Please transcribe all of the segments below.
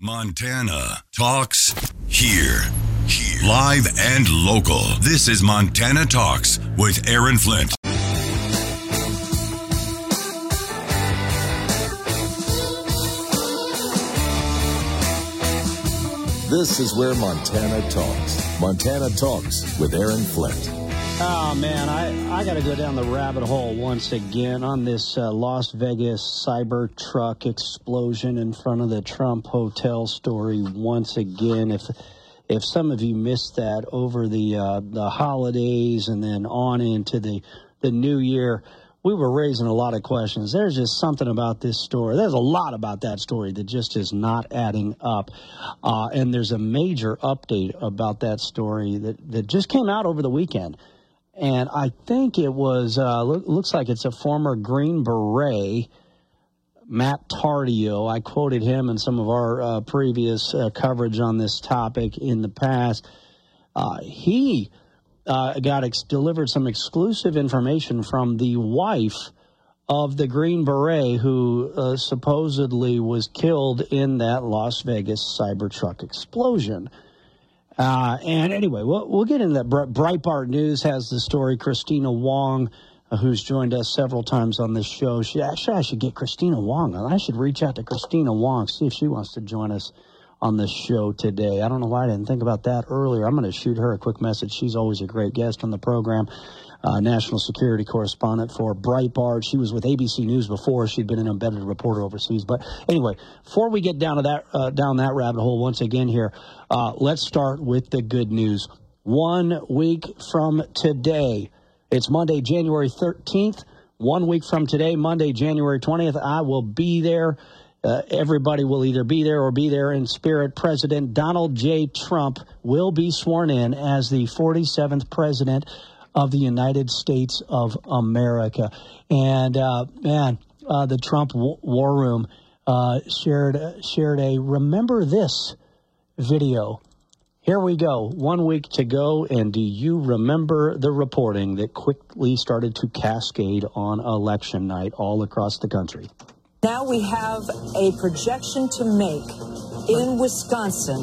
Montana Talks here. Live and local. This is Montana Talks with Aaron Flint. This is where Montana talks. Montana Talks with Aaron Flint. Oh, man, I got to go down the rabbit hole once again on this Las Vegas Cybertruck explosion in front of the Trump Hotel story once again. If some of you missed that over the holidays and then on into the new year, we were raising a lot of questions. There's just something about this story. There's a lot about that story that just is not adding up. And there's a major update about that story that just came out over the weekend. And I think it was, looks like it's a former Green Beret, Matt Tardio. I quoted him in some of our previous coverage on this topic in the past. He delivered some exclusive information from the wife of the Green Beret who supposedly was killed in that Las Vegas Cybertruck explosion. And anyway, we'll get into that. Breitbart News has the story. Christina Wong, who's joined us several times on this show. I should get Christina Wong on. I should reach out to Christina Wong, see if she wants to join us on this show today. I don't know why I didn't think about that earlier. I'm going to shoot her a quick message. She's always a great guest on the program. National security correspondent for Breitbart. She was with ABC News before. She'd been an embedded reporter overseas. But anyway, before we get down to that down that rabbit hole once again here, let's start with the good news. 1 week from today, it's Monday, January 13th. 1 week from today, Monday, January 20th, I will be there. Everybody will either be there or be there in spirit. President Donald J. Trump will be sworn in as the 47th president of the United States of America. And, the Trump War Room shared a Remember This video. Here we go. 1 week to go, and do you remember the reporting that quickly started to cascade on election night all across the country? Now we have a projection to make in Wisconsin.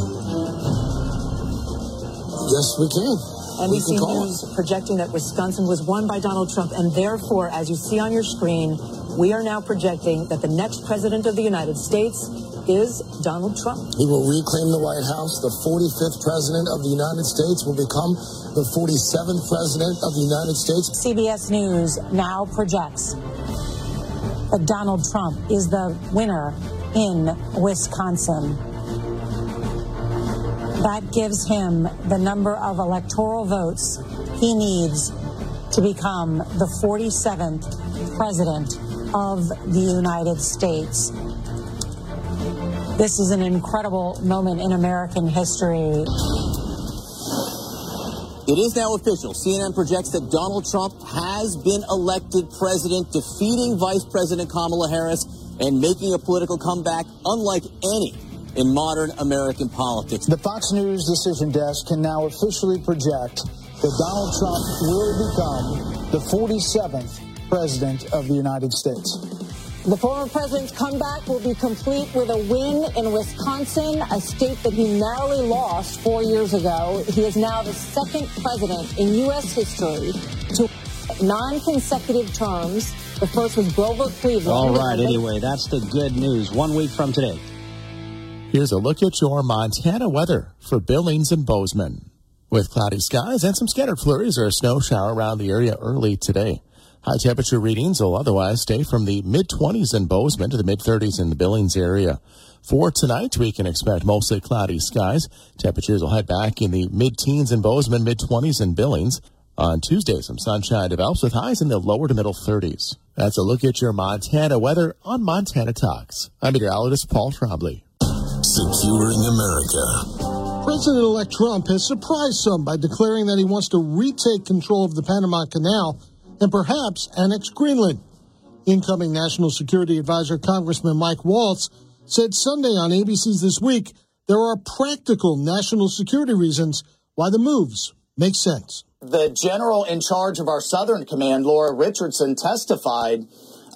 Yes, we can. NBC News projecting that Wisconsin was won by Donald Trump, and therefore, as you see on your screen, we are now projecting that the next president of the United States is Donald Trump. He will reclaim the White House. The 45th president of the United States will become the 47th president of the United States. CBS News now projects that Donald Trump is the winner in Wisconsin. That gives him the number of electoral votes he needs to become the 47th president of the United States. This is an incredible moment in American history. It is now official. CNN projects that Donald Trump has been elected president, defeating Vice President Kamala Harris and making a political comeback unlike any in modern American politics. The Fox News decision desk can now officially project that Donald Trump will become the 47th president of the United States. The former president's comeback will be complete with a win in Wisconsin, a state that he narrowly lost 4 years ago. He is now the second president in U.S. history to non-consecutive terms. The first was Grover Cleveland. All right, anyway, that's the good news. 1 week from today. Here's a look at your Montana weather for Billings and Bozeman. With cloudy skies and some scattered flurries or a snow shower around the area early today. High temperature readings will otherwise stay from the mid-20s in Bozeman to the mid-30s in the Billings area. For tonight, we can expect mostly cloudy skies. Temperatures will head back in the mid-teens in Bozeman, mid-20s in Billings. On Tuesday, some sunshine develops with highs in the lower to middle 30s. That's a look at your Montana weather on Montana Talks. I'm meteorologist Paul Trombley. Securing America. President-elect Trump has surprised some by declaring that he wants to retake control of the Panama Canal and perhaps annex Greenland. Incoming National Security Advisor Congressman Mike Waltz said Sunday on ABC's This Week there are practical national security reasons why the moves make sense. The general in charge of our Southern Command, Laura Richardson, testified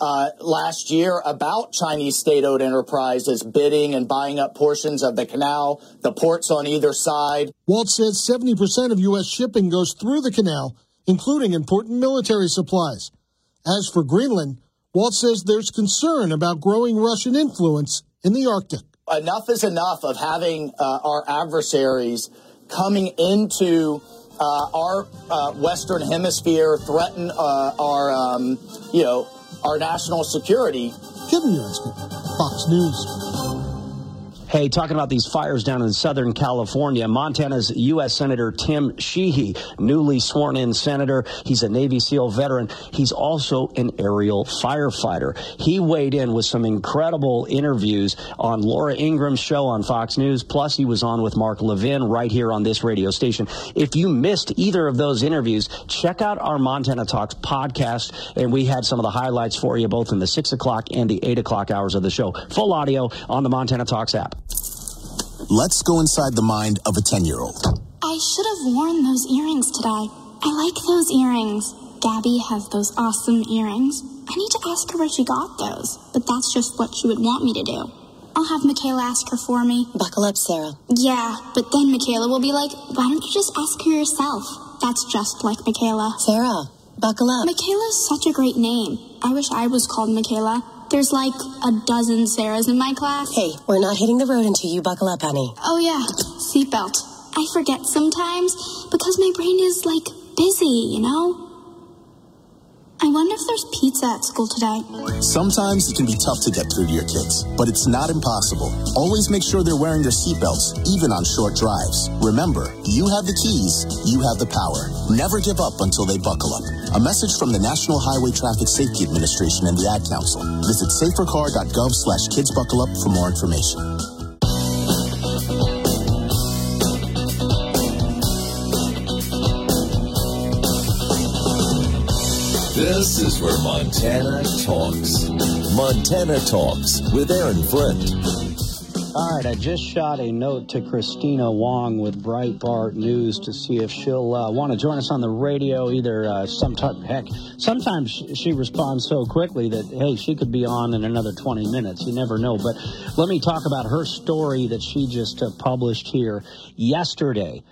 last year about Chinese state-owned enterprises bidding and buying up portions of the canal, the ports on either side. Waltz says 70% of U.S. shipping goes through the canal, including important military supplies. As for Greenland, Waltz says there's concern about growing Russian influence in the Arctic. Enough is enough of having our adversaries coming into our Western Hemisphere, threaten our national security. Kevin Urinsky, Fox News. Hey, talking about these fires down in Southern California, Montana's U.S. Senator Tim Sheehy, newly sworn in senator. He's a Navy SEAL veteran. He's also an aerial firefighter. He weighed in with some incredible interviews on Laura Ingram's show on Fox News. Plus, he was on with Mark Levin right here on this radio station. If you missed either of those interviews, check out our Montana Talks podcast. And we had some of the highlights for you both in the 6 o'clock and the 8 o'clock hours of the show. Full audio on the Montana Talks app. Let's go inside the mind of a 10-year-old. I should have worn those earrings today. I like those earrings. Gabby has those awesome earrings. I need to ask her where she got those, but that's just what she would want me to do. I'll have Michaela ask her for me. Buckle up, Sarah. Yeah, but then Michaela will be like, why don't you just ask her yourself? That's just like Michaela. Sarah, buckle up. Michaela's such a great name. I wish I was called Michaela. There's like a dozen Sarahs in my class. Hey, we're not hitting the road until you buckle up, honey. Oh yeah, seatbelt. I forget sometimes because my brain is like busy, you know? I wonder if there's pizza at school today. Sometimes it can be tough to get through to your kids, but it's not impossible. Always make sure they're wearing their seatbelts, even on short drives. Remember, you have the keys, you have the power. Never give up until they buckle up. A message from the National Highway Traffic Safety Administration and the Ad Council. Visit safercar.gov/kidsbuckleup for more information. This is where Montana talks. Montana Talks with Aaron Flint. All right, I just shot a note to Christina Wong with Breitbart News to see if she'll want to join us on the radio either sometime. Heck, sometimes she responds so quickly that, hey, she could be on in another 20 minutes. You never know. But let me talk about her story that she just published here yesterday.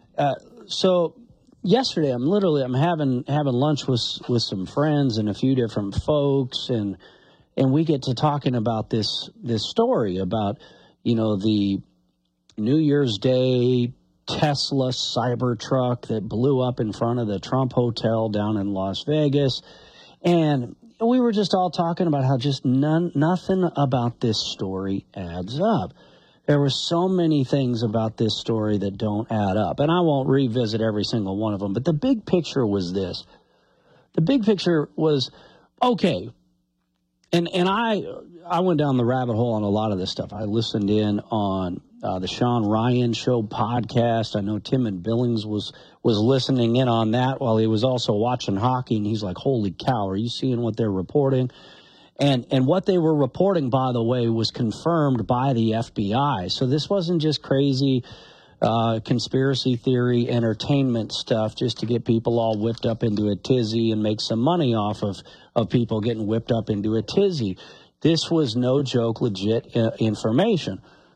Yesterday, I'm having lunch with some friends and a few different folks, and we get to talking about this story about, you know, the New Year's Day Tesla Cybertruck that blew up in front of the Trump Hotel down in Las Vegas, and we were just all talking about how just nothing about this story adds up. There were so many things about this story that don't add up, and I won't revisit every single one of them, but the big picture was this. The big picture was, okay, and I went down the rabbit hole on a lot of this stuff. I listened in on the Sean Ryan Show podcast. I know Tim and Billings was listening in on that while he was also watching hockey, and he's like, holy cow, are you seeing what they're reporting? And what they were reporting, by the way, was confirmed by the FBI. So this wasn't just crazy conspiracy theory entertainment stuff just to get people all whipped up into a tizzy and make some money off of people getting whipped up into a tizzy. This was no joke, legit information.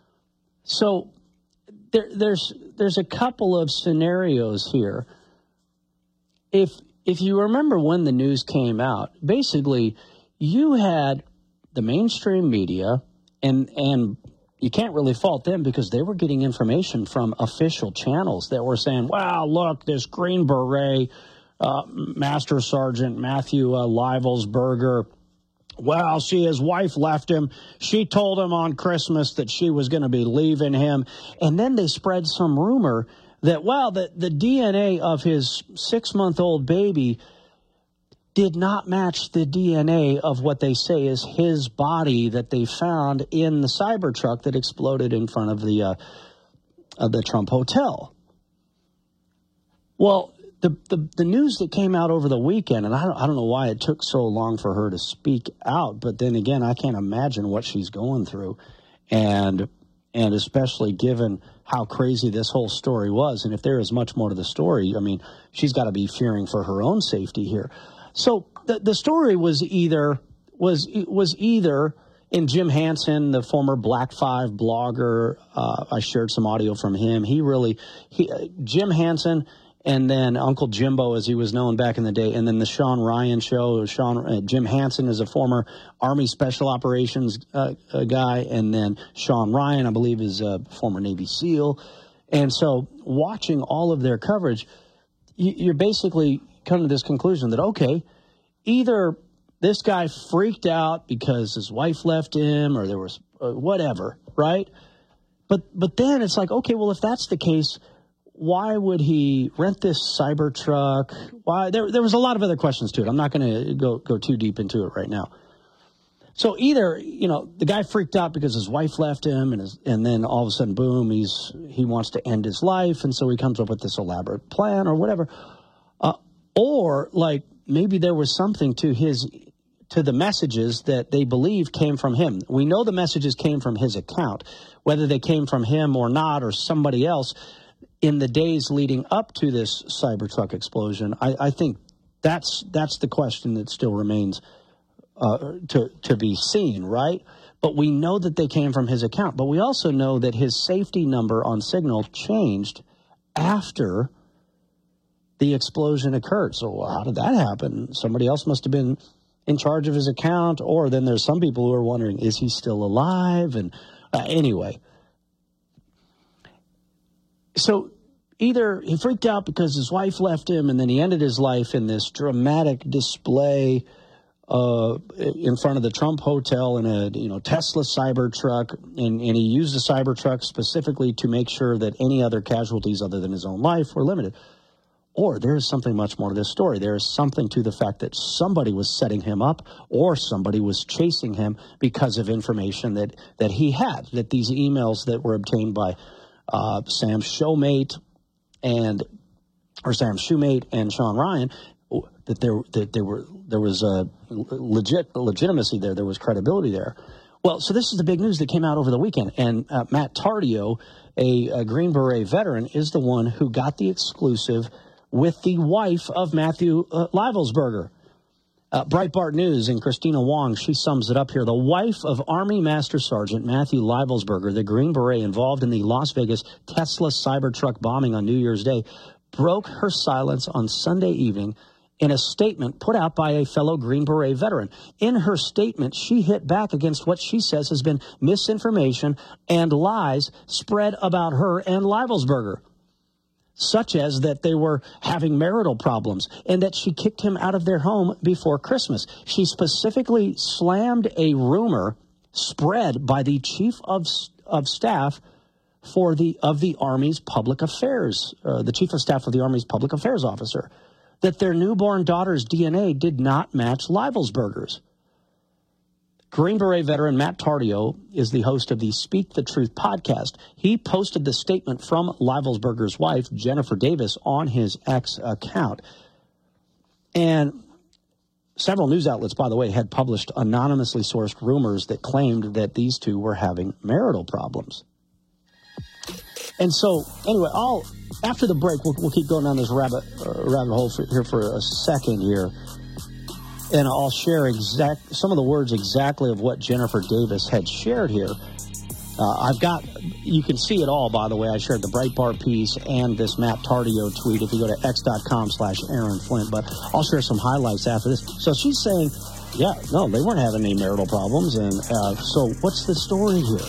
So there's a couple of scenarios here. If you remember when the news came out, basically you had the mainstream media, and you can't really fault them because they were getting information from official channels that were saying, wow, look, this Green Beret, Master Sergeant Matthew Leibelsberger, well, his wife left him. She told him on Christmas that she was going to be leaving him. And then they spread some rumor that, well, the DNA of his 6-month-old baby did not match the DNA of what they say is his body that they found in the Cybertruck that exploded in front of the Trump Hotel. Well, the news that came out over the weekend, and I don't know why it took so long for her to speak out, but then again, I can't imagine what she's going through, and especially given how crazy this whole story was, and if there is much more to the story, I mean, she's got to be fearing for her own safety here. So the story was either, was either, and Jim Hansen, the former Black 5 blogger, I shared some audio from him. Jim Hansen, and then Uncle Jimbo, as he was known back in the day, and then the Sean Ryan show. Jim Hansen is a former Army Special Operations guy, and then Sean Ryan, I believe, is a former Navy SEAL. And so watching all of their coverage, you're basically coming to this conclusion that, okay, either this guy freaked out because his wife left him or there was whatever, right? But then it's like, okay, well, if that's the case, why would he rent this Cybertruck? Why? There was a lot of other questions to it. I'm not going to go too deep into it right now. So either, the guy freaked out because his wife left him, and then all of a sudden, boom, he wants to end his life, and so he comes up with this elaborate plan or whatever. Or like maybe there was something to the messages that they believe came from him. We know the messages came from his account, whether they came from him or not or somebody else. In the days leading up to this Cybertruck explosion, I think that's the question that still remains to be seen, right? But we know that they came from his account. But we also know that his safety number on Signal changed after the explosion occurred. So how did that happen? Somebody else must have been in charge of his account, or then there's some people who are wondering, is he still alive? And anyway. So either he freaked out because his wife left him, and then he ended his life in this dramatic display in front of the Trump Hotel in a Tesla Cybertruck, and he used the Cybertruck specifically to make sure that any other casualties other than his own life were limited. Or there's something much more to this story. There is something to the fact that somebody was setting him up, or somebody was chasing him because of information that he had, that these emails that were obtained by Sam Shoemate and Sean Ryan, that there was a legitimacy there. There was credibility there. Well, so this is the big news that came out over the weekend. And Matt Tardio, a Green Beret veteran, is the one who got the exclusive with the wife of Matthew Leibelsberger. Breitbart News and Christina Wong, she sums it up here. The wife of Army Master Sergeant Matthew Leibelsberger, the Green Beret involved in the Las Vegas Tesla Cybertruck bombing on New Year's Day, broke her silence on Sunday evening in a statement put out by a fellow Green Beret veteran. In her statement, she hit back against what she says has been misinformation and lies spread about her and Leibelsberger, such as that they were having marital problems and that she kicked him out of their home before Christmas. She specifically slammed a rumor spread by the chief of staff of the Army's public affairs, the chief of staff of the Army's public affairs officer, that their newborn daughter's DNA did not match Leibelsberger's. Green Beret veteran Matt Tardio is the host of the Speak the Truth podcast. He posted the statement from Leibelsberger's wife, Jennifer Davis, on his X account. And several news outlets, by the way, had published anonymously sourced rumors that claimed that these two were having marital problems. And so, anyway, after the break, we'll keep going down this rabbit hole here for a second here. And I'll share some of the words exactly of what Jennifer Davis had shared here. You can see it all, by the way. I shared the Breitbart piece and this Matt Tardio tweet if you go to x.com/Aaron Flint. But I'll share some highlights after this. So she's saying, yeah, no, they weren't having any marital problems. And so what's the story here?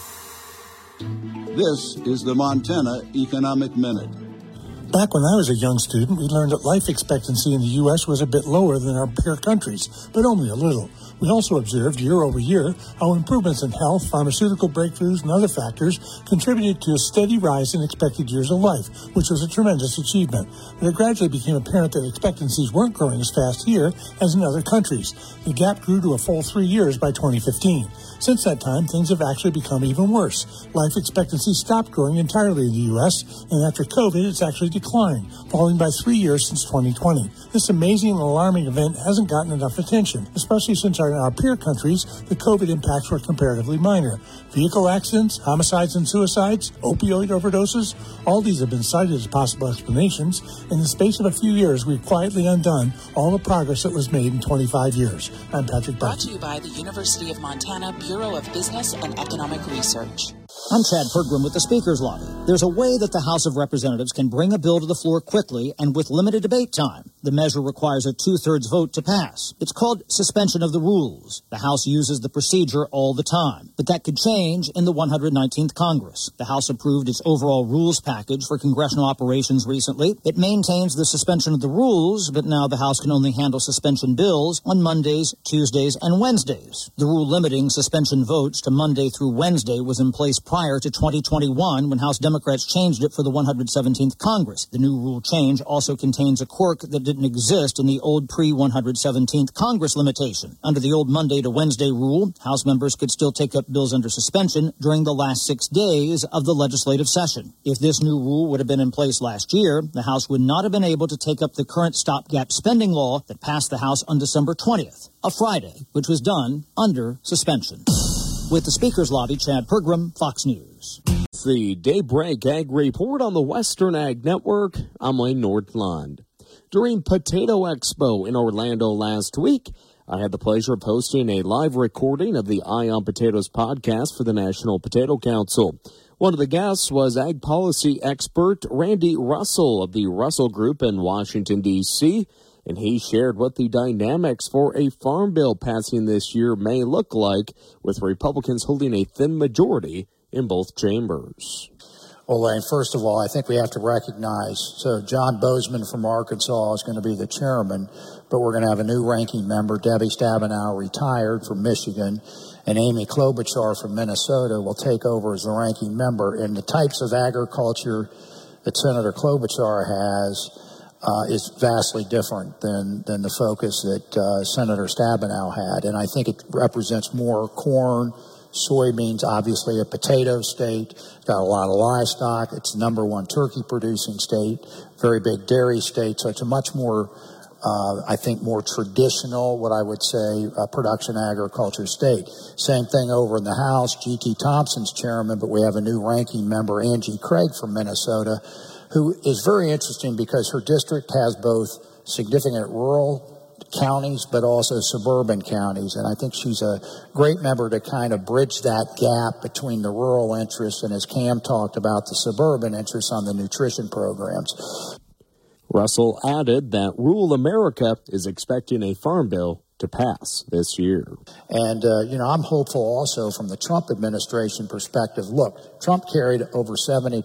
This is the Montana Economic Minute. Back when I was a young student, we learned that life expectancy in the U.S. was a bit lower than our peer countries, but only a little. We also observed year over year how improvements in health, pharmaceutical breakthroughs, and other factors contributed to a steady rise in expected years of life, which was a tremendous achievement. But it gradually became apparent that expectancies weren't growing as fast here as in other countries. The gap grew to a full 3 years by 2015. Since that time, things have actually become even worse. Life expectancy stopped growing entirely in the U.S., and after COVID, it's actually declined, falling by 3 years since 2020. This amazing and alarming event hasn't gotten enough attention, especially since in our peer countries, the COVID impacts were comparatively minor. Vehicle accidents, homicides and suicides, opioid overdoses, all these have been cited as possible explanations. In the space of a few years, we've quietly undone all the progress that was made in 25 years. I'm Patrick Buck. Brought to you by the University of Montana Bureau of Business and Economic Research. I'm Chad Pergram with the Speaker's Lobby. There's a way that the House of Representatives can bring a bill to the floor quickly and with limited debate time. The measure requires a 2/3 vote to pass. It's called suspension of the rules. The House uses the procedure all the time, but that could change in the 119th Congress. The House approved its overall rules package for congressional operations recently. It maintains the suspension of the rules, but now the House can only handle suspension bills on Mondays, Tuesdays, and Wednesdays. The rule limiting suspension votes to Monday through Wednesday was in place prior to 2021 when House Democrats changed it for the 117th Congress. The new rule change also contains a quirk that didn't exist in the old pre-117th Congress limitation. Under the old Monday to Wednesday rule, House members could still take up bills under suspension during the last 6 days of the legislative session. If this new rule would have been in place last year, the House would not have been able to take up the current stopgap spending law that passed the House on December 20th, a Friday, which was done under suspension. With the Speaker's Lobby, Chad Pergram, Fox News. The Daybreak Ag Report on the Western Ag Network. I'm Wayne Nordlund. During Potato Expo in Orlando last week, I had the pleasure of hosting a live recording of the Eye on Potatoes podcast for the National Potato Council. One of the guests was ag policy expert Randy Russell of the Russell Group in Washington, D.C., and he shared what the dynamics for a farm bill passing this year may look like, with Republicans holding a thin majority in both chambers. Well, Lane, first of all, I think we have to recognize, so John Bozeman from Arkansas is going to be the chairman, but we're going to have a new ranking member, Debbie Stabenow, retired from Michigan, and Amy Klobuchar from Minnesota will take over as the ranking member. And the types of agriculture that Senator Klobuchar has is vastly different than the focus that Senator Stabenow had. And I think it represents more corn, soybeans, obviously a potato state. It's got a lot of livestock. It's the #1 turkey producing state, very big dairy state. So it's a much more, I think, more traditional, what I would say, production agriculture state. Same thing over in the House. G.T. Thompson's chairman, but we have a new ranking member, Angie Craig from Minnesota, who is very interesting because her district has both significant rural counties, but also suburban counties. And I think she's a great member to kind of bridge that gap between the rural interests and, as Cam talked about, the suburban interests on the nutrition programs. Russell added that rural America is expecting a farm bill to pass this year. And, I'm hopeful also from the Trump administration perspective. Look, Trump carried over 70%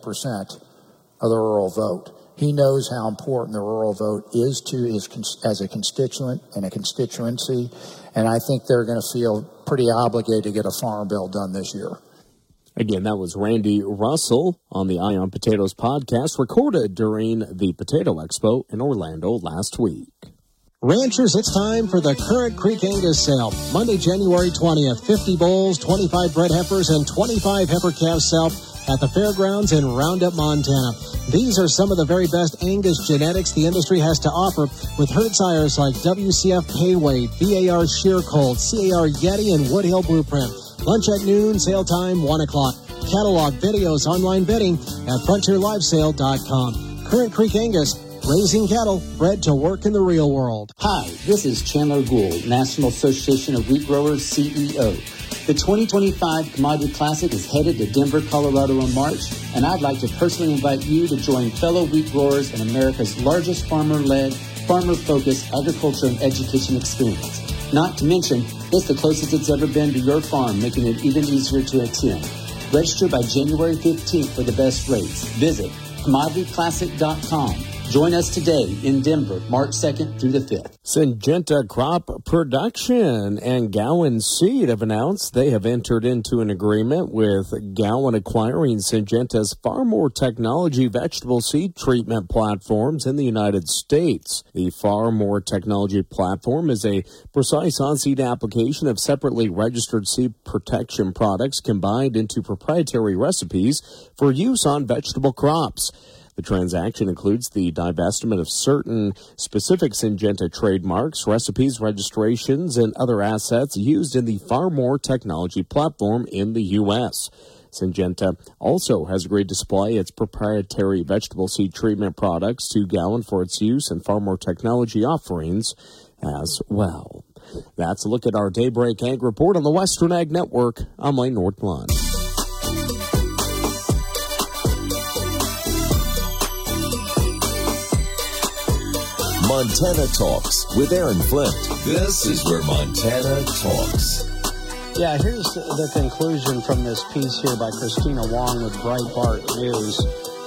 of the rural vote. He knows how important the rural vote is as a constituent and a constituency, and I think they're going to feel pretty obligated to get a farm bill done this year. Again, that was Randy Russell on the Eye on Potatoes podcast, recorded during the Potato Expo in Orlando last week. Ranchers, it's time for the Currant Creek Angus sale. Monday, January 20th, 50 bulls, 25 bred heifers, and 25 heifer calves sale at the fairgrounds in Roundup, Montana. These are some of the very best Angus genetics the industry has to offer, with herd sires like WCF Payway, VAR Shearcolt, CAR Yeti, and Woodhill Blueprint. Lunch at noon, sale time 1 o'clock. Catalog, videos, online bidding at FrontierLivesale.com. Currant Creek Angus, raising cattle bred to work in the real world. Hi, this is Chandler Gould, National Association of Wheat Growers CEO. The 2025 Commodity Classic is headed to Denver, Colorado in March, and I'd like to personally invite you to join fellow wheat growers in America's largest farmer-led, farmer-focused agriculture and education experience. Not to mention, it's the closest it's ever been to your farm, making it even easier to attend. Register by January 15th for the best rates. Visit CommodityClassic.com. Join us today in Denver, March 2nd through the 5th. Syngenta Crop Production and Gowan Seed have announced they have entered into an agreement with Gowan acquiring Syngenta's Farmore Technology vegetable seed treatment platforms in the United States. The Farmore Technology platform is a precise on-seed application of separately registered seed protection products combined into proprietary recipes for use on vegetable crops. The transaction includes the divestment of certain specific Syngenta trademarks, recipes, registrations, and other assets used in the Farmore Technology platform in the U.S. Syngenta also has agreed to supply its proprietary vegetable seed treatment products to Gowan for its use in Farmore Technology offerings as well. That's a look at our Daybreak Ag Report on the Western Ag Network. I'm Lane Nordlund. Montana Talks with Aaron Flint. This is where Montana talks. Yeah, here's the conclusion from this piece here by Christina Wong with Breitbart News.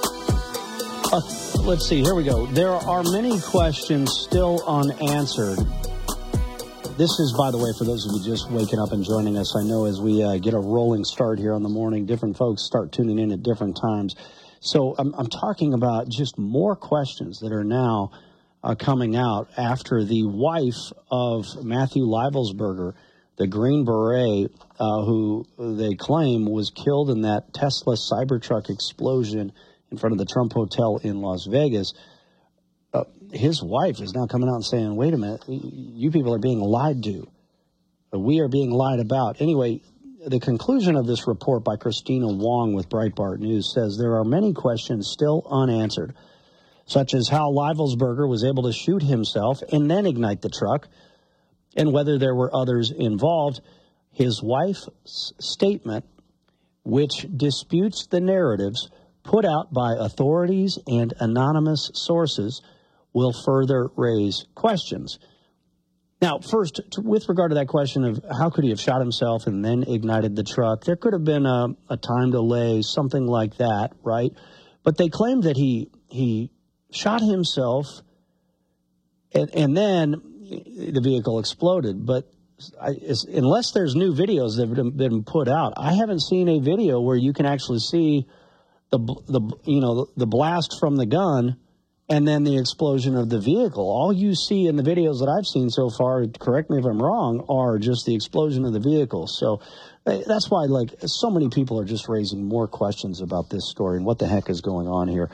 Let's see, here we go. There are many questions still unanswered. This is, by the way, for those of you just waking up and joining us, I know as we get a rolling start here on the morning, different folks start tuning in at different times. So I'm talking about just more questions that are now coming out after the wife of Matthew Leibelsberger, the Green Beret, who they claim was killed in that Tesla Cybertruck explosion in front of the Trump Hotel in Las Vegas. His wife is now coming out and saying, wait a minute, you people are being lied to. We are being lied about. Anyway, the conclusion of this report by Christina Wong with Breitbart News says there are many questions still unanswered, such as how Leibelsberger was able to shoot himself and then ignite the truck, and whether there were others involved. His wife's statement, which disputes the narratives put out by authorities and anonymous sources, will further raise questions. Now, first, with regard to that question of how could he have shot himself and then ignited the truck, there could have been a time delay, something like that, right? But they claim that he shot himself, and then the vehicle exploded. But unless there's new videos that have been put out, I haven't seen a video where you can actually see the blast from the gun and then the explosion of the vehicle. All you see in the videos that I've seen so far, correct me if I'm wrong, are just the explosion of the vehicle. So that's why, so many people are just raising more questions about this story and what the heck is going on here.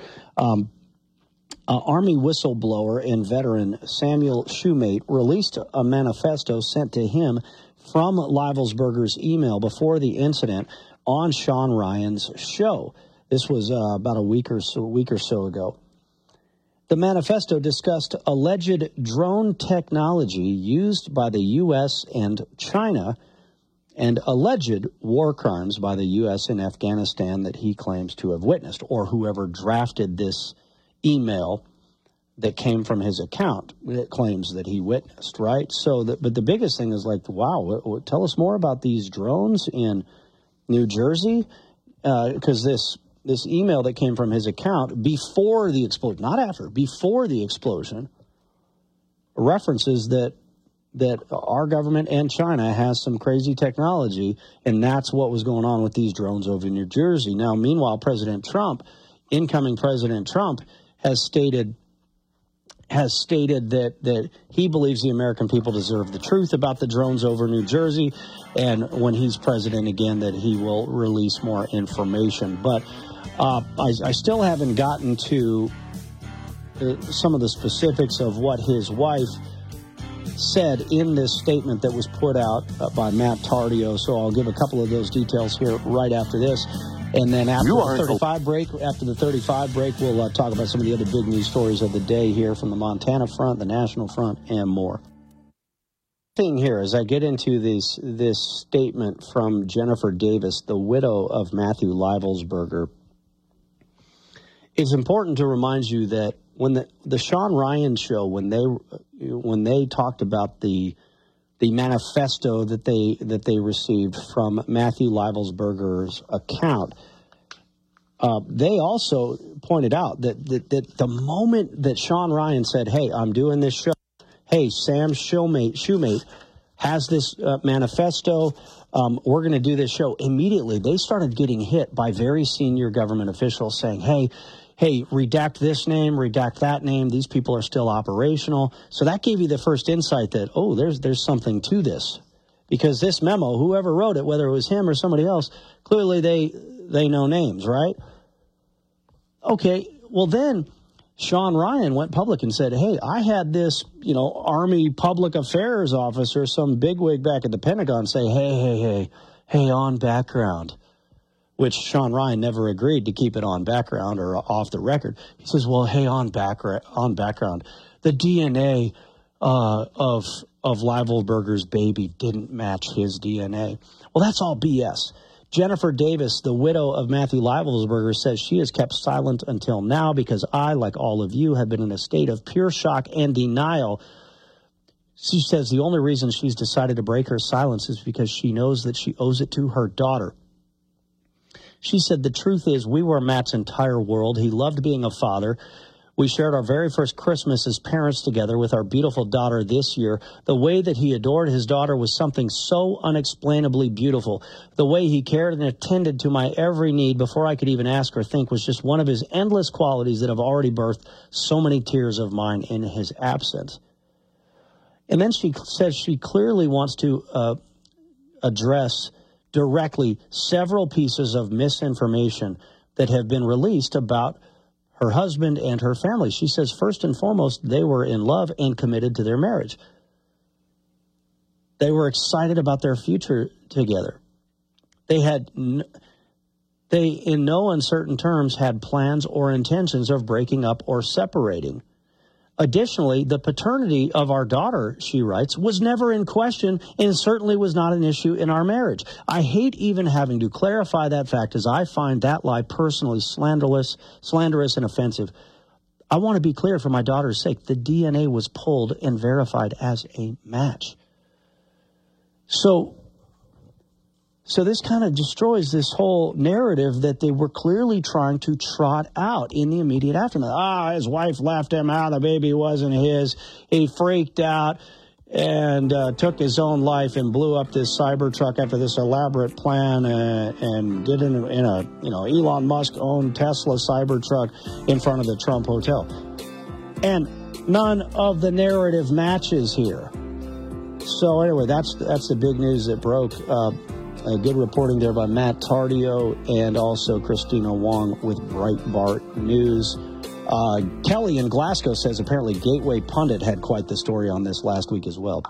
Army whistleblower and veteran Samuel Shumate released a manifesto sent to him from Leibelsberger's email before the incident on Sean Ryan's show. This was about a week or so ago. The manifesto discussed alleged drone technology used by the U.S. and China and alleged war crimes by the U.S. in Afghanistan that he claims to have witnessed, or whoever drafted this email that came from his account that claims that he witnessed, right? But the biggest thing is wow, tell us more about these drones in New Jersey, because this email that came from his account before the explosion, not after, before the explosion, references that our government and China has some crazy technology, and that's what was going on with these drones over in New Jersey. Now, meanwhile, incoming President Trump, has stated that he believes the American people deserve the truth about the drones over New Jersey, and when he's president again, that he will release more information. But I still haven't gotten to some of the specifics of what his wife said in this statement that was put out by Matt Tardio, so I'll give a couple of those details here right after this. And then after the 35 break, we'll talk about some of the other big news stories of the day here from the Montana front, the national front, and more. Thing here, as I get into this statement from Jennifer Davis, the widow of Matthew Leibelsberger, it's important to remind you that when the Sean Ryan show, when they talked about the manifesto that they received from Matthew Leibelsberger's account, they also pointed out that the moment that Sean Ryan said, hey, I'm doing this show, hey, Sam Shoemate has this manifesto, we're going to do this show, immediately they started getting hit by very senior government officials saying, hey, redact this name, redact that name, these people are still operational. So that gave you the first insight that, oh, there's something to this. Because this memo, whoever wrote it, whether it was him or somebody else, clearly they know names, right? Okay, well then Sean Ryan went public and said, hey, I had this, Army public affairs officer, some bigwig back at the Pentagon say, hey, on background, which Sean Ryan never agreed to keep it on background or off the record. He says, well, hey, on background, the DNA of Leivelberger's baby didn't match his DNA. Well, that's all BS. Jennifer Davis, the widow of Matthew Leibelsberger, says she has kept silent until now because I, like all of you, have been in a state of pure shock and denial. She says the only reason she's decided to break her silence is because she knows that she owes it to her daughter. She said the truth is we were Matt's entire world. He loved being a father. We shared our very first Christmas as parents together with our beautiful daughter this year. The way that he adored his daughter was something so unexplainably beautiful. The way he cared and attended to my every need before I could even ask or think was just one of his endless qualities that have already birthed so many tears of mine in his absence. And then she says she clearly wants to address directly several pieces of misinformation that have been released about her husband and her family. She says, first and foremost, they were in love and committed to their marriage. They were excited about their future together. They in no uncertain terms, had plans or intentions of breaking up or separating. Additionally, the paternity of our daughter, she writes, was never in question and certainly was not an issue in our marriage. I hate even having to clarify that fact as I find that lie personally slanderous and offensive. I want to be clear for my daughter's sake. The DNA was pulled and verified as a match. So this kind of destroys this whole narrative that they were clearly trying to trot out in the immediate aftermath. His wife left him out. The baby wasn't his. He freaked out and took his own life and blew up this Cybertruck after this elaborate plan and did it in a Elon Musk-owned Tesla Cybertruck in front of the Trump Hotel. And none of the narrative matches here. So anyway, that's the big news that broke. Good reporting there by Matt Tardio and also Christina Wong with Breitbart News. Kelly in Glasgow says apparently Gateway Pundit had quite the story on this last week as well.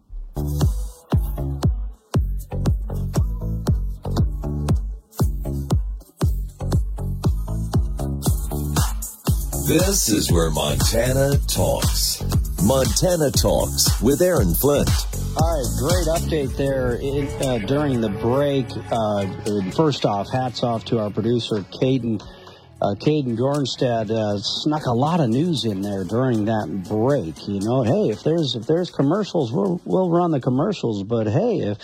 This is where Montana talks. Montana Talks with Aaron Flint. All right, great update there during the break. First off, hats off to our producer, Caden. Caden Gornstad snuck a lot of news in there during that break. Hey, if there's commercials, we'll run the commercials. But hey,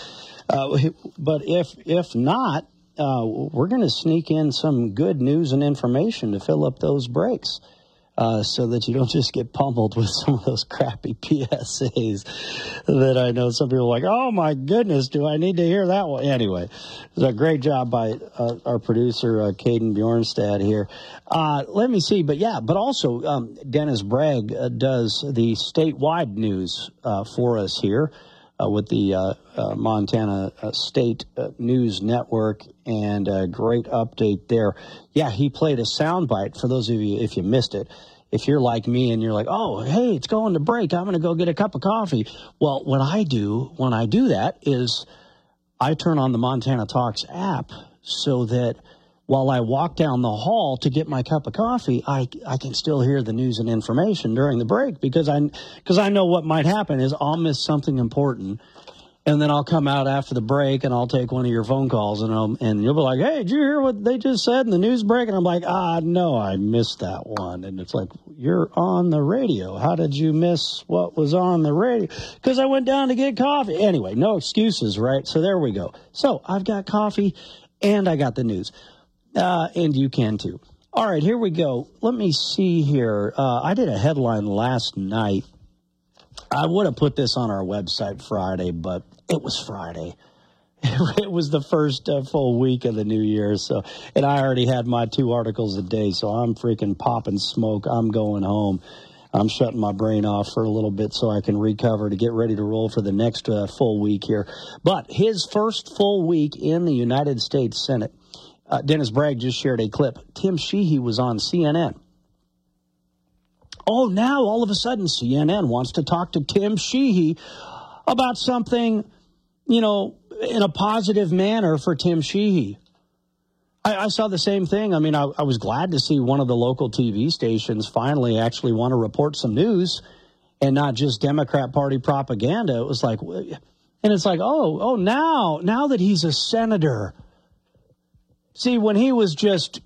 if not, we're going to sneak in some good news and information to fill up those breaks. So that you don't just get pummeled with some of those crappy PSAs that I know some people are like, oh my goodness, do I need to hear that one? Anyway, it's a great job by our producer, Caden Bjornstad here. Let me see, but also Dennis Bragg does the statewide news for us here with the Montana State News Network, and a great update there. Yeah, he played a soundbite for those of you, if you missed it. If you're like me and you're like, oh, hey, it's going to break, I'm going to go get a cup of coffee. Well, what I do when I do that is I turn on the Montana Talks app so that while I walk down the hall to get my cup of coffee, I can still hear the news and information during the break because I know what might happen is I'll miss something important. And then I'll come out after the break and I'll take one of your phone calls and you'll be like, hey, did you hear what they just said in the news break? And I'm like, no, I missed that one. And it's like, you're on the radio. How did you miss what was on the radio? Because I went down to get coffee. Anyway, no excuses, right? So there we go. So I've got coffee and I got the news. And you can too. All right, here we go. Let me see here. I did a headline last night. I would have put this on our website Friday, but it was Friday. It was the first full week of the new year, and I already had my 2 articles a day, so I'm freaking popping smoke. I'm going home. I'm shutting my brain off for a little bit so I can recover to get ready to roll for the next full week here. But his first full week in the United States Senate, Dennis Bragg just shared a clip. Tim Sheehy was on CNN. Oh, now all of a sudden CNN wants to talk to Tim Sheehy about something, in a positive manner for Tim Sheehy. I saw the same thing. I mean, I was glad to see one of the local TV stations finally actually want to report some news and not just Democrat Party propaganda. It was like, and it's like, now that he's a senator. See, when he was just,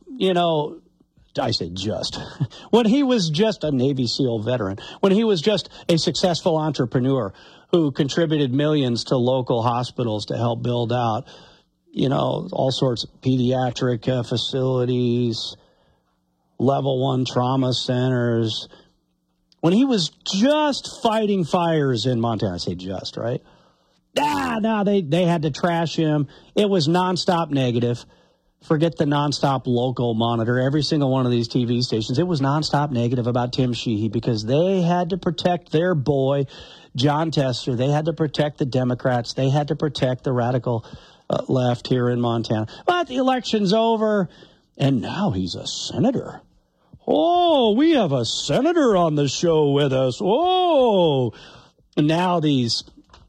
I say just, when he was just a Navy SEAL veteran, when he was just a successful entrepreneur who contributed millions to local hospitals to help build out, all sorts of pediatric facilities, level 1 trauma centers. When he was just fighting fires in Montana, I say just, right? No, they had to trash him. It was nonstop negative. Forget the nonstop local monitor. Every single one of these TV stations, it was nonstop negative about Tim Sheehy because they had to protect their boy, John Tester. They had to protect the Democrats. They had to protect the radical left here in Montana. But the election's over, and now he's a senator. Oh, we have a senator on the show with us. Oh, and now these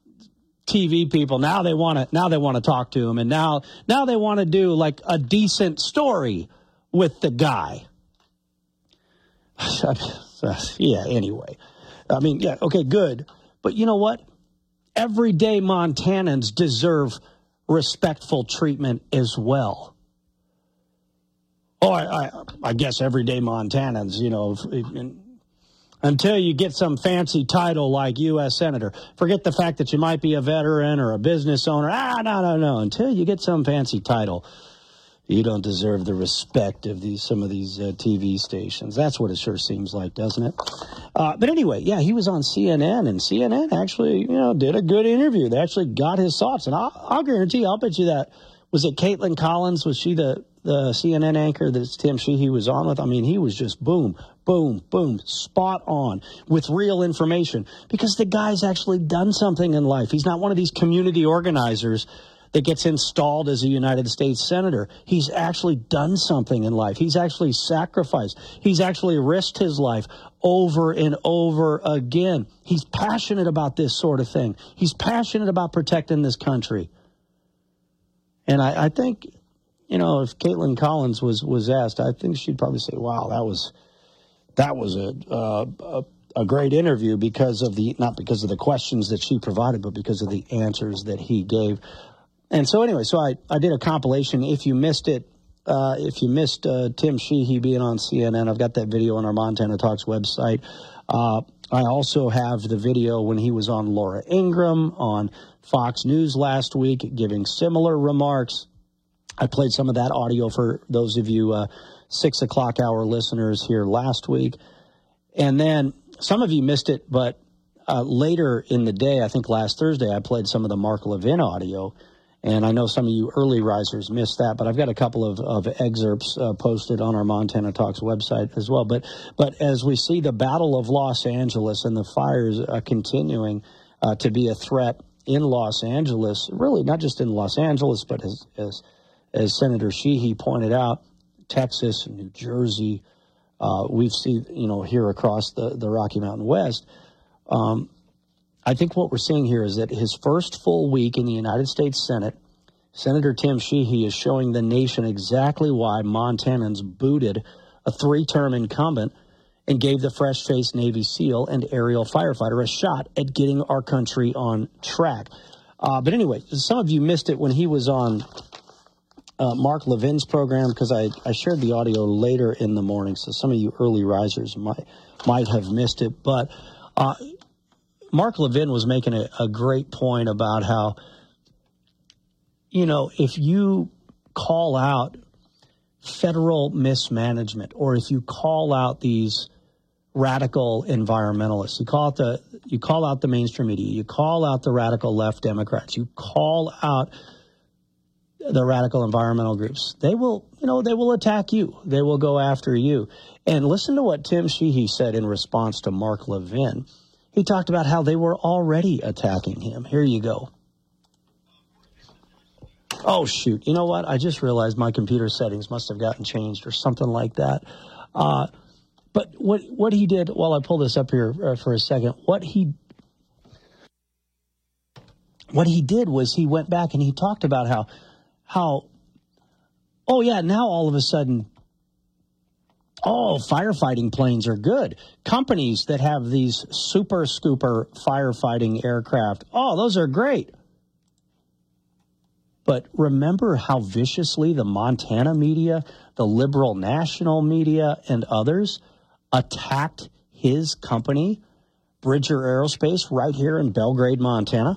TV people, now they want to talk to him, and now they want to do like a decent story with the guy. Yeah, anyway. I mean, yeah, okay, good. But you know what? Everyday Montanans deserve respectful treatment as well. Oh, I guess everyday Montanans, until you get some fancy title like U.S. Senator. Forget the fact that you might be a veteran or a business owner. No. Until you get some fancy title, you don't deserve the respect of some of these TV stations. That's what it sure seems like, doesn't it? But anyway, yeah, he was on CNN, and CNN actually, did a good interview. They actually got his thoughts, and I'll guarantee, I'll bet you that, was it Caitlin Collins? Was she the CNN anchor that Tim Sheehy was on with? I mean, he was just boom, boom, boom, spot on with real information because the guy's actually done something in life. He's not one of these community organizers that gets installed as a United States senator. He's actually done something in life. He's actually sacrificed. He's actually risked his life over and over again. He's passionate about this sort of thing. He's passionate about protecting this country. And I think, if Caitlin Collins was asked, I think she'd probably say, wow, that was a great interview not because of the questions that she provided, but because of the answers that he gave. And so anyway, I did a compilation. If you missed it, Tim Sheehy being on CNN, I've got that video on our Montana Talks website. I also have the video when he was on Laura Ingraham on Fox News last week, giving similar remarks. I played some of that audio for those of you 6 o'clock hour listeners here last week. And then some of you missed it, but later in the day, I think last Thursday, I played some of the Mark Levin audio. And I know some of you early risers missed that, but I've got a couple of excerpts posted on our Montana Talks website as well. But as we see the Battle of Los Angeles and the fires continuing to be a threat in Los Angeles, really not just in Los Angeles, but as Senator Sheehy pointed out, Texas, New Jersey, we've seen, here across the Rocky Mountain West. I think what we're seeing here is that his first full week in the United States Senate, Senator Tim Sheehy is showing the nation exactly why Montanans booted a 3-term incumbent and gave the fresh-faced Navy SEAL and aerial firefighter a shot at getting our country on track. But anyway, some of you missed it when he was on Mark Levin's program because I shared the audio later in the morning, so some of you early risers might have missed it. But Mark Levin was making a great point about how, if you call out federal mismanagement, or if you call out these radical environmentalists, you call out the mainstream media, you call out the radical left Democrats, you call out the radical environmental groups, they will attack you. They will go after you. And listen to what Tim Sheehy said in response to Mark Levin. He talked about how they were already attacking him. Here you go. Oh, shoot. You know what? I just realized my computer settings must have gotten changed or something like that. But what he did, while I pull this up here for a second, what he did was he went back and he talked about how, oh, yeah, now all of a sudden, firefighting planes are good. Companies that have these super scooper firefighting aircraft, those are great. But remember how viciously the Montana media, the liberal national media, and others attacked his company, Bridger Aerospace, right here in Belgrade, Montana?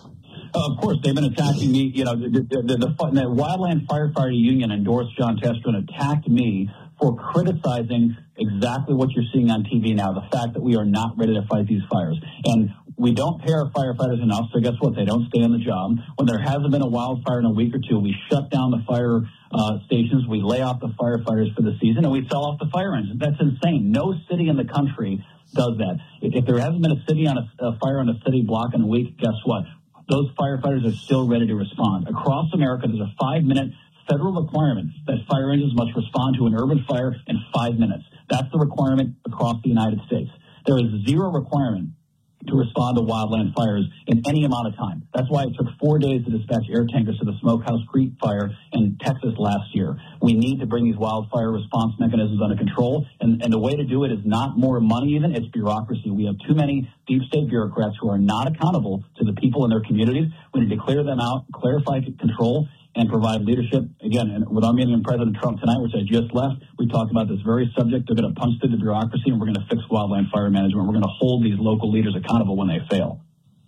Of course, they've been attacking me. You know, the Wildland Firefighter Union endorsed John Tester and attacked me for criticizing exactly what you're seeing on TV now, the fact that we are not ready to fight these fires. And we don't pay our firefighters enough, so guess what? They don't stay on the job. When there hasn't been a wildfire in a week or two, we shut down the fire stations, we lay off the firefighters for the season, and we sell off the fire engines. That's insane. No city in the country does that. If there hasn't been a fire on a city block in a week, guess what? Those firefighters are still ready to respond. Across America, there's a 5-minute federal requirement that fire engines must respond to an urban fire in 5 minutes. That's the requirement across the United States. There is zero requirement to respond to wildland fires in any amount of time. That's why it took 4 days to dispatch air tankers to the Smokehouse Creek fire in Texas last year. We need to bring these wildfire response mechanisms under control, and the way to do it is not more money even, it's bureaucracy. We have too many deep state bureaucrats who are not accountable to the people in their communities. We need to clear them out, clarify control, and provide leadership. Again, and with our meeting with President Trump tonight, which I just left, we talked about this very subject. They're going to punch through the bureaucracy, and we're going to fix wildland fire management. We're going to hold these local leaders accountable when they fail.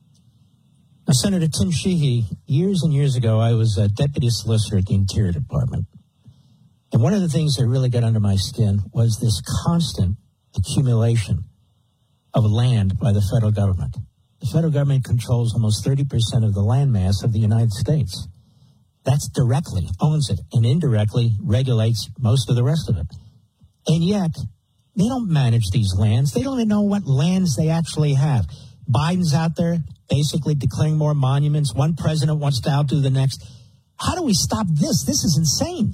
Now, Senator Tim Sheehy, years and years ago, I was a deputy solicitor at the Interior Department. And one of the things that really got under my skin was this constant accumulation of land by the federal government. The federal government controls almost 30% of the land mass of the United States. That's directly owns it and indirectly regulates most of the rest of it. And yet, they don't manage these lands. They don't even know what lands they actually have. Biden's out there basically declaring more monuments. One president wants to outdo the next. How do we stop this? This is insane.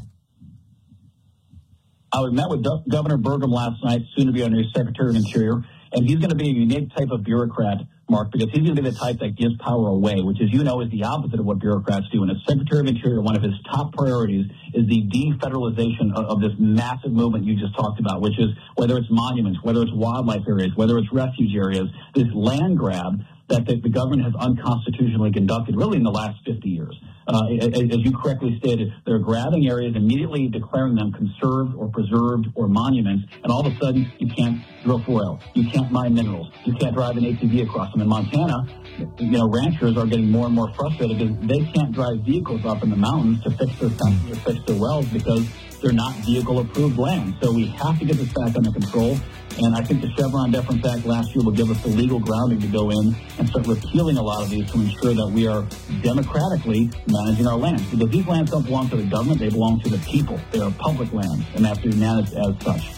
I met with Governor Burgum last night, soon to be our new Secretary of Interior, and he's going to be a unique type of bureaucrat, Mark, because he's going to be the type that gives power away, which, as you know, is the opposite of what bureaucrats do. And as Secretary of Interior, one of his top priorities is the defederalization of this massive movement you just talked about, which is whether it's monuments, whether it's wildlife areas, whether it's refuge areas, this land grab that the government has unconstitutionally conducted really in the last 50 years. As you correctly stated, they're grabbing areas, immediately declaring them conserved or preserved or monuments, and all of a sudden you can't drill for oil, you can't mine minerals, you can't drive an ATV across them. In Montana, ranchers are getting more and more frustrated because they can't drive vehicles up in the mountains to fix their fences or fix their wells because they're not vehicle-approved land. So we have to get this back under control. And I think the Chevron Deference Act last year will give us the legal grounding to go in and start repealing a lot of these to ensure that we are democratically managing our lands. Because these lands don't belong to the government, they belong to the people. They are public lands, and they have to be managed as such.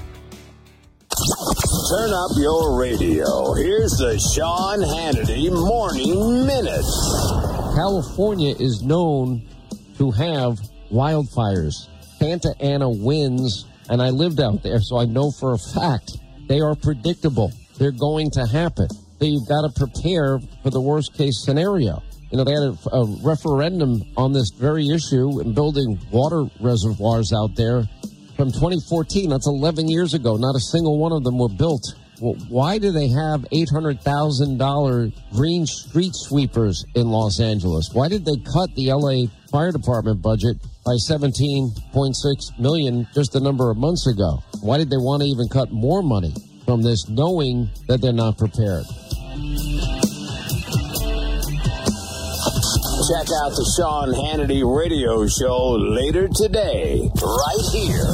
Turn up your radio. Here's the Sean Hannity Morning Minute. California is known to have wildfires. Santa Ana winds, and I lived out there, so I know for a fact they are predictable. They're going to happen. So you've got to prepare for the worst-case scenario. They had a referendum on this very issue and building water reservoirs out there from 2014. That's 11 years ago. Not a single one of them were built. Well, why do they have $800,000 green street sweepers in Los Angeles? Why did they cut the L.A. Fire Department budget by $17.6 million just a number of months ago? Why did they want to even cut more money from this, knowing that they're not prepared? Check out the Sean Hannity radio show later today, right here.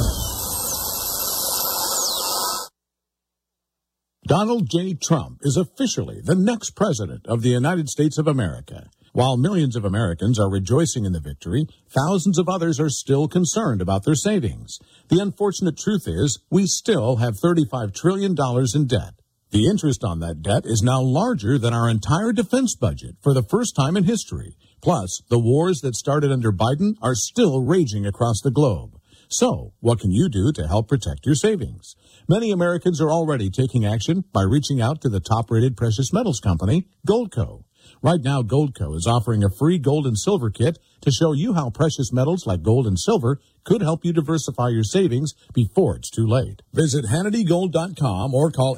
Donald J. Trump is officially the next president of the United States of America. While millions of Americans are rejoicing in the victory, thousands of others are still concerned about their savings. The unfortunate truth is we still have $35 trillion in debt. The interest on that debt is now larger than our entire defense budget for the first time in history. Plus, the wars that started under Biden are still raging across the globe. So, what can you do to help protect your savings? Many Americans are already taking action by reaching out to the top-rated precious metals company, Goldco. Right now, Goldco is offering a free gold and silver kit to show you how precious metals like gold and silver could help you diversify your savings before it's too late. Visit HannityGold.com or call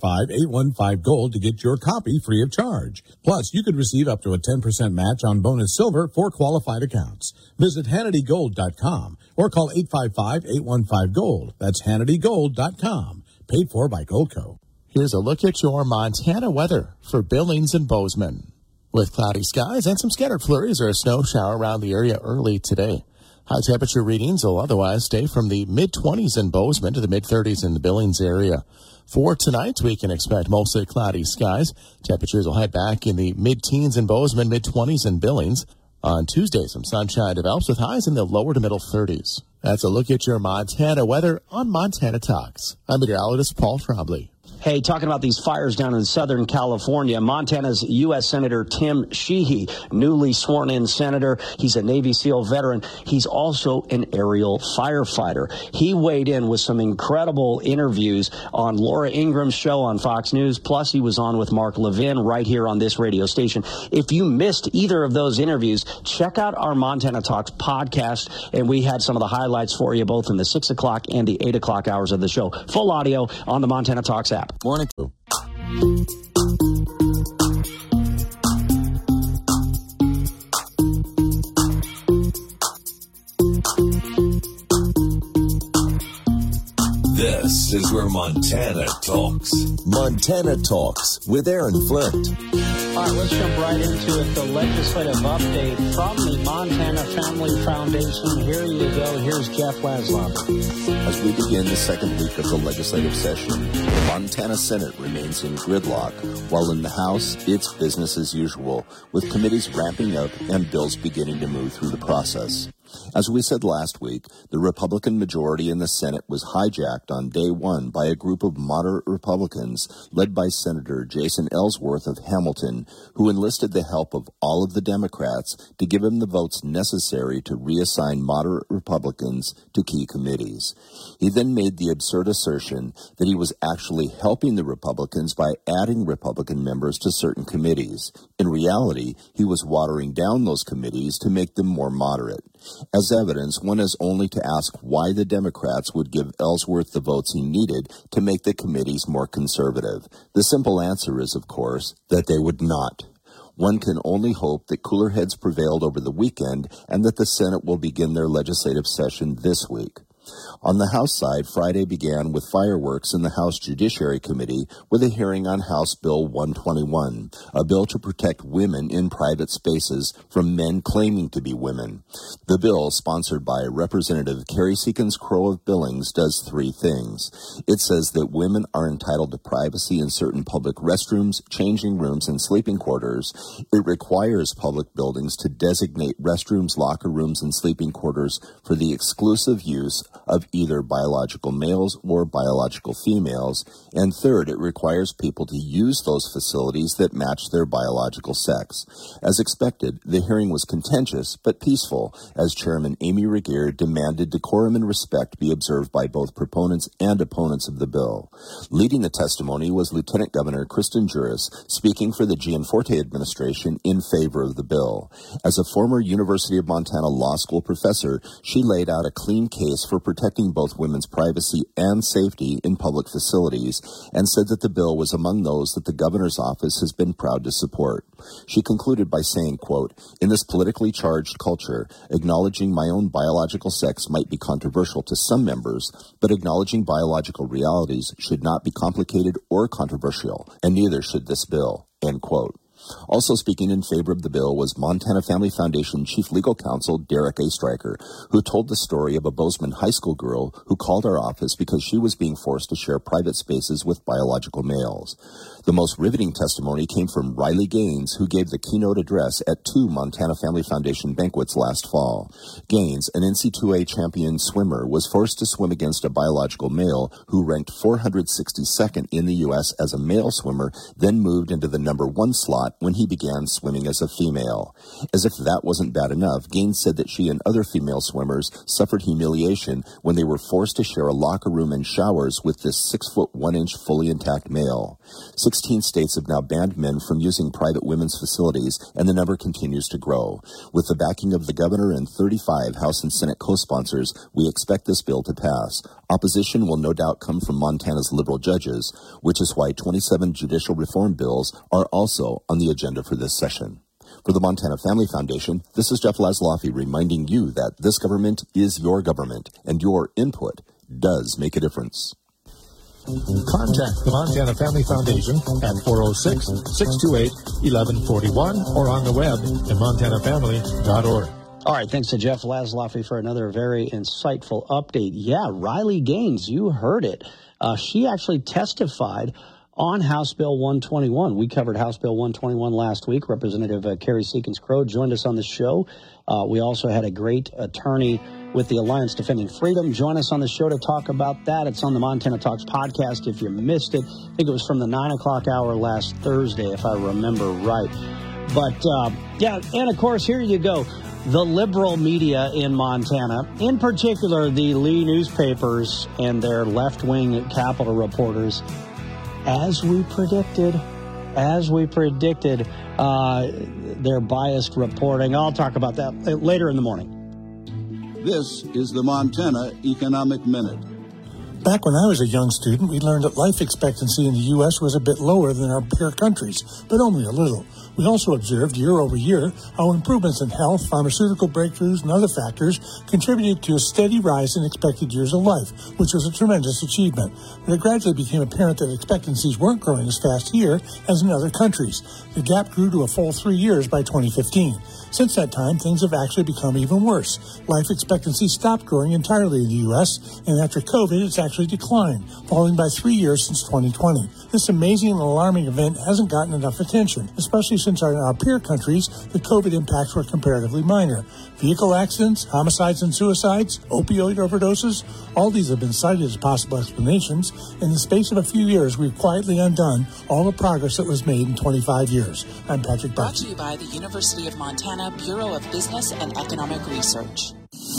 855-815-GOLD to get your copy free of charge. Plus, you could receive up to a 10% match on bonus silver for qualified accounts. Visit HannityGold.com or call 855-815-GOLD. That's HannityGold.com. Paid for by Goldco. Here's a look at your Montana weather for Billings and Bozeman. With cloudy skies and some scattered flurries or a snow shower around the area early today. High temperature readings will otherwise stay from the mid-20s in Bozeman to the mid-30s in the Billings area. For tonight, we can expect mostly cloudy skies. Temperatures will head back in the mid-teens in Bozeman, mid-20s in Billings. On Tuesday, some sunshine develops with highs in the lower to middle 30s. That's a look at your Montana weather on Montana Talks. I'm meteorologist Paul Trombley. Hey, talking about these fires down in Southern California, Montana's U.S. Senator Tim Sheehy, newly sworn-in senator. He's a Navy SEAL veteran. He's also an aerial firefighter. He weighed in with some incredible interviews on Laura Ingram's show on Fox News. Plus, he was on with Mark Levin right here on this radio station. If you missed either of those interviews, check out our Montana Talks podcast, and we had some of the highlights for you both in the 6 o'clock and the 8 o'clock hours of the show. Full audio on the Montana Talks app. Morning. This is where Montana talks. Montana Talks with Aaron Flint. All right, let's jump right into it. The legislative update from the Montana Family Foundation. Here you go. Here's Jeff Laszlo. As we begin the second week of the legislative session, the Montana Senate remains in gridlock, while in the House, it's business as usual, with committees ramping up and bills beginning to move through the process. As we said last week, the Republican majority in the Senate was hijacked on day one by a group of moderate Republicans led by Senator Jason Ellsworth of Hamilton, who enlisted the help of all of the Democrats to give him the votes necessary to reassign moderate Republicans to key committees. He then made the absurd assertion that he was actually helping the Republicans by adding Republican members to certain committees. In reality, he was watering down those committees to make them more moderate. As evidence, one has only to ask why the Democrats would give Ellsworth the votes he needed to make the committees more conservative. The simple answer is, of course, that they would not. One can only hope that cooler heads prevailed over the weekend and that the Senate will begin their legislative session this week. On the House side, Friday began with fireworks in the House Judiciary Committee with a hearing on House Bill 121, a bill to protect women in private spaces from men claiming to be women. The bill, sponsored by Representative Carrie Seekins Crow of Billings, does three things. It says that women are entitled to privacy in certain public restrooms, changing rooms, and sleeping quarters. It requires public buildings to designate restrooms, locker rooms, and sleeping quarters for the exclusive use of either biological males or biological females, and third, it requires people to use those facilities that match their biological sex. As expected, the hearing was contentious but peaceful, as Chairman Amy Regeer demanded decorum and respect be observed by both proponents and opponents of the bill. Leading the testimony was Lieutenant Governor Kristen Juris, speaking for the Gianforte administration in favor of the bill. As a former University of Montana Law School professor, she laid out a clean case for protecting both women's privacy and safety in public facilities, and said that the bill was among those that the governor's office has been proud to support. She concluded by saying, quote, "In this politically charged culture, acknowledging my own biological sex might be controversial to some members, but acknowledging biological realities should not be complicated or controversial, and neither should this bill," end quote. Also speaking in favor of the bill was Montana Family Foundation Chief Legal Counsel Derek A. Stryker, who told the story of a Bozeman high school girl who called our office because she was being forced to share private spaces with biological males. The most riveting testimony came from Riley Gaines, who gave the keynote address at 2 Montana Family Foundation banquets last fall. Gaines, an NC2A champion swimmer, was forced to swim against a biological male who ranked 462nd in the U.S. as a male swimmer, then moved into the number 1 slot when he began swimming as a female. As if that wasn't bad enough, Gaines said that she and other female swimmers suffered humiliation when they were forced to share a locker room and showers with this 6'1" fully intact male. 16 states have now banned men from using private women's facilities, and the number continues to grow. With the backing of the governor and 35 House and Senate co-sponsors, we expect this bill to pass. Opposition will no doubt come from Montana's liberal judges, which is why 27 judicial reform bills are also on the agenda for this session. For the Montana Family Foundation, this is Jeff Laszloffy reminding you that this government is your government, and your input does make a difference. Contact the Montana Family Foundation at 406-628-1141 or on the web at montanafamily.org. All right, thanks to Jeff Laszloffy for another very insightful update. Yeah, Riley Gaines, you heard it. She actually testified on House Bill 121. We covered House Bill 121 last week. Representative Carrie Seekins-Crow joined us on the show. We also had a great attorney with the Alliance Defending Freedom join us on the show to talk about that. It's on the Montana Talks podcast if you missed it. I think it was from the 9 o'clock hour last Thursday, if I remember right. But, yeah, and of course, here you go. The liberal media in Montana, in particular the Lee newspapers and their left-wing Capitol reporters, as we predicted, their biased reporting. I'll talk about that later in the morning. This is the Montana Economic Minute. Back when I was a young student, we learned that life expectancy in the U.S. was a bit lower than our peer countries, but only a little. We also observed year over year how improvements in health, pharmaceutical breakthroughs, and other factors contributed to a steady rise in expected years of life, which was a tremendous achievement. But it gradually became apparent that expectancies weren't growing as fast here as in other countries. The gap grew to a full 3 years by 2015. Since that time, things have actually become even worse. Life expectancy stopped growing entirely in the U.S., and after COVID, it's actually declined, falling by 3 years since 2020. This amazing and alarming event hasn't gotten enough attention, especially since in our peer countries, the COVID impacts were comparatively minor. Vehicle accidents, homicides and suicides, opioid overdoses, all these have been cited as possible explanations. In the space of a few years, we've quietly undone all the progress that was made in 25 years. I'm Patrick Brought Butsey. to you by the University of Montana Bureau of Business and Economic Research.